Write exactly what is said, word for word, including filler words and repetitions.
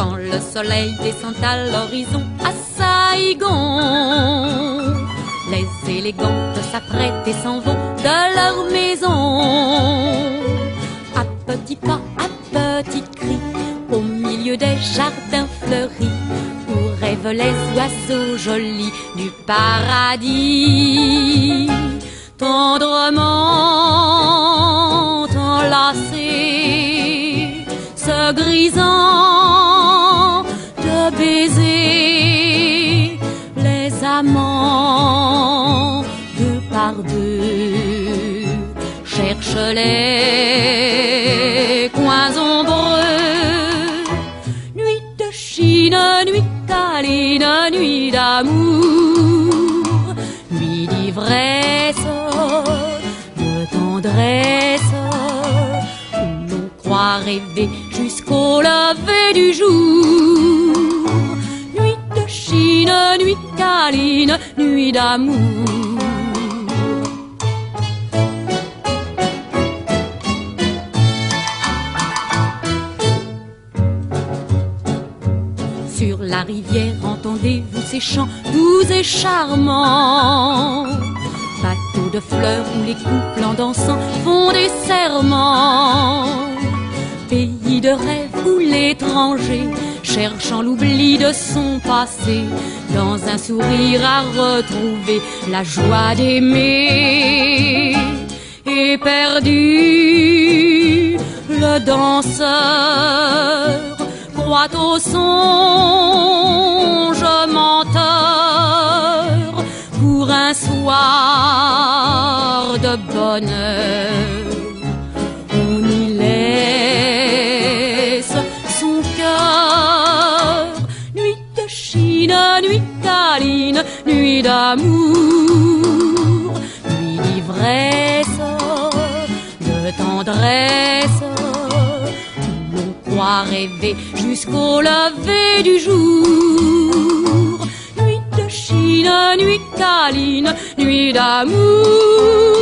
Quand le soleil descend à l'horizon à Saïgon, les élégantes s'apprêtent et s'en vont de leur maison. À petits pas, à petits cris, au milieu des jardins fleuris, où rêvent les oiseaux jolis du paradis. Tendrement enlacés, se grisant de baisers, les amants deux par deux cherchent les coins ombreux. Nuit de Chine, nuit câline, nuit d'amour, nuit d'ivresse, de tendresse, où l'on croit rêver jusqu'au lever du jour. Nuit de Chine, nuit câline, nuit d'amour. Sur la rivière, entendez-vous ces chants doux et charmants? Bateaux de fleurs où les couples en dansant font des serments. Pays de rêve où l'étranger, cherchant l'oubli de son passé, dans un sourire a retrouvé la joie d'aimer. Éperdu, le danseur croit au songe menteur pour un soir de bonheur. On y laisse son cœur. Nuit de Chine, nuit câline, nuit d'amour, nuit d'ivresse, de tendresse, rêver jusqu'au lever du jour. Nuit de Chine, nuit câline, nuit d'amour.